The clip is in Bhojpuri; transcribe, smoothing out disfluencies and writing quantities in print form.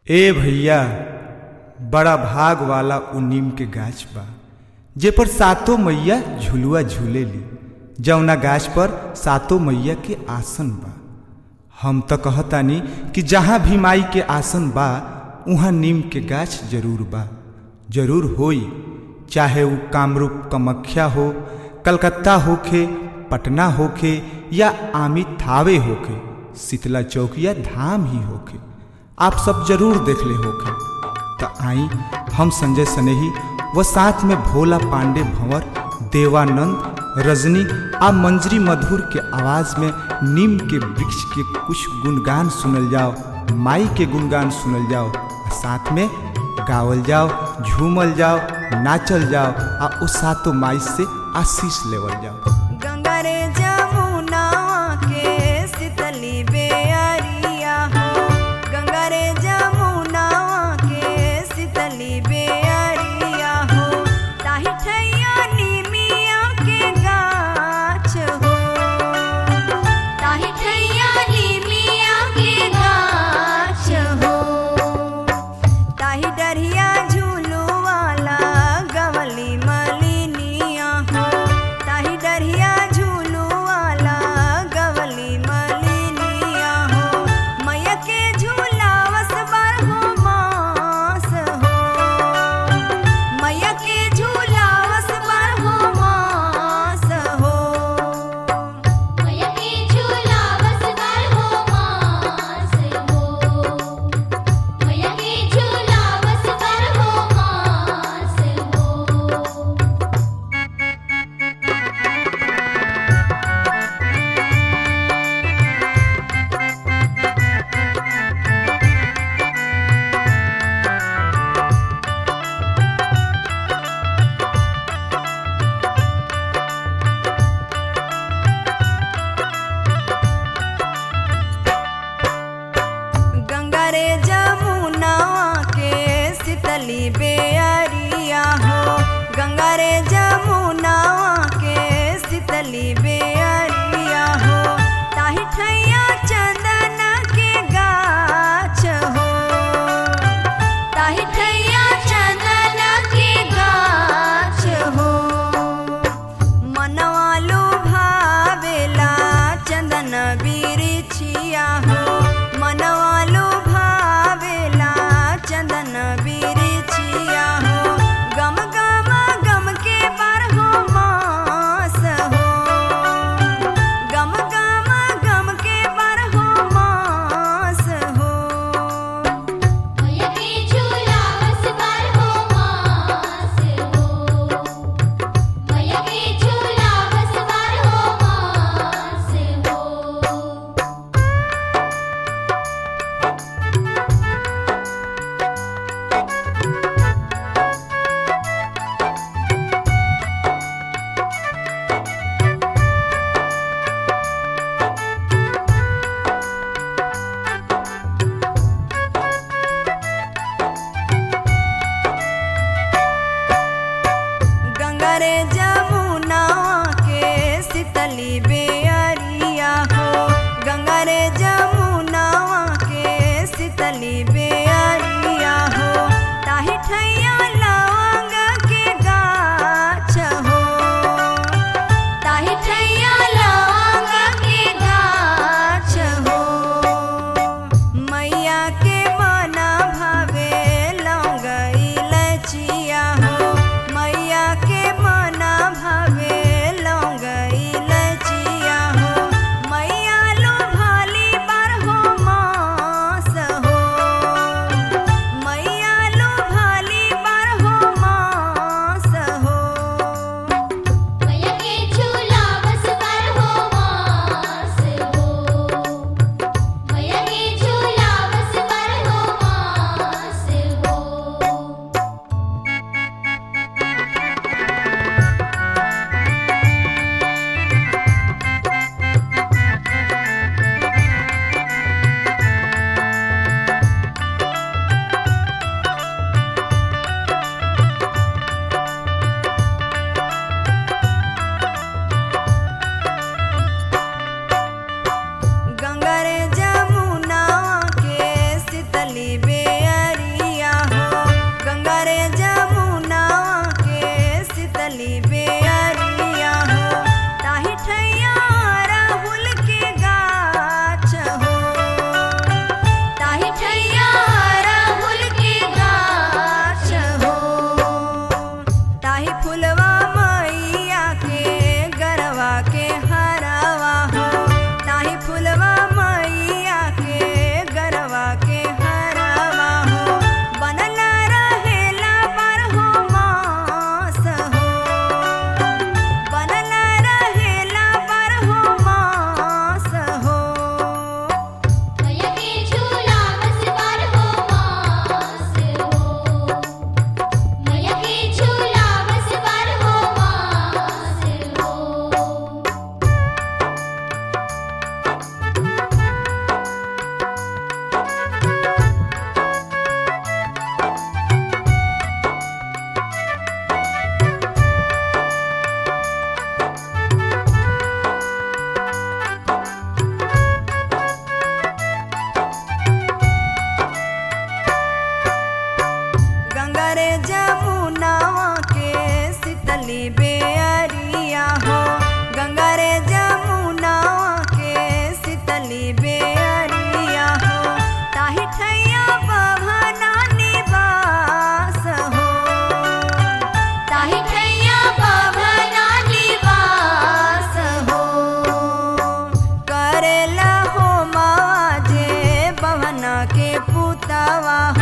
ए भैया, बड़ा भाग वाला उ नीम के गाछ बा जे पर सातों मैया झुलुआ झूलेली। जौना गाछ पर सातों मैया के आसन बा। हम तो कहतानी कि जहाँ भी माई के आसन बा उहाँ नीम के गाछ जरूर बा, जरूर होई। चाहे वो कामरूप कामाख्या हो, कलकत्ता होखे, पटना होखे या आमी थावे होखे, शीतला चौकिया धाम ही होखे, आप सब जरूर देख ले होखे। तो आई हम संजय स्नेही व साथ में भोला पांडे भंवर, देवानंद, रजनी आ मंजरी मधुर के आवाज में नीम के वृक्ष के कुछ गुणगान सुनल जाओ, माई के गुणगान सुनल जाओ, साथ में गावल जाओ, झूमल जाओ, नाचल जाओ आ उस सातों माई से आशीष लेवल जाओ। गंगा रे जमुना के शीतली बेअरिया हो, गंगा रे जमुना के शीतली बेअरिया हो, ताही ठैया नीमिया के गाछ हो, ताही ठैया नीमिया के गाछ हो, ताही डरिया झूलू वाला गवली मलिनिया हो, ताही डरिया झूलू वाला गवली मलिनिया हो, मैया के झूलावस बारहो मास हो, मैया के झूलावस बारहो मास हो, मैया के झूलावस बारहो मास हो, मैया के झूलावस बारहो मास हो। गंगा रे जमुना के शीतली बेअरिया हो, गंगा रे जमुना के शीतली बेअरिया हो, ताही ठैया चंदन के गाछ हो, ताही ठैया चंदन के गाछ हो, मनवालू भावेला चंदन बिरिछिया हो, मनवालू भावेला चंदन बिरिछिया हो, गम गम गम के बारहो मास हो, गम गम गम के बारहो मास हो, मैया के झूलावस बारहो मास हो, मैया के झूलावस बारहो मास हो। गंगा रे जमुना के शीतली बेअरिया हो, गंगा रे जमुना के शीतली बेअरिया हो, ताही ठैया लवंग के गाछ हो, ताही ठैया लवंग के गाछ हो, मैया के मना भावे लौंग इलायचिया हो, मैया के मना भावे लौंग इलायचिया हो, मैया लो भाली बारहो मास हो, मैया लो भाली बारहो मास हो, मैया के झूलावस बारहो मास हो, मैया के झूलावस बारहो फुलवा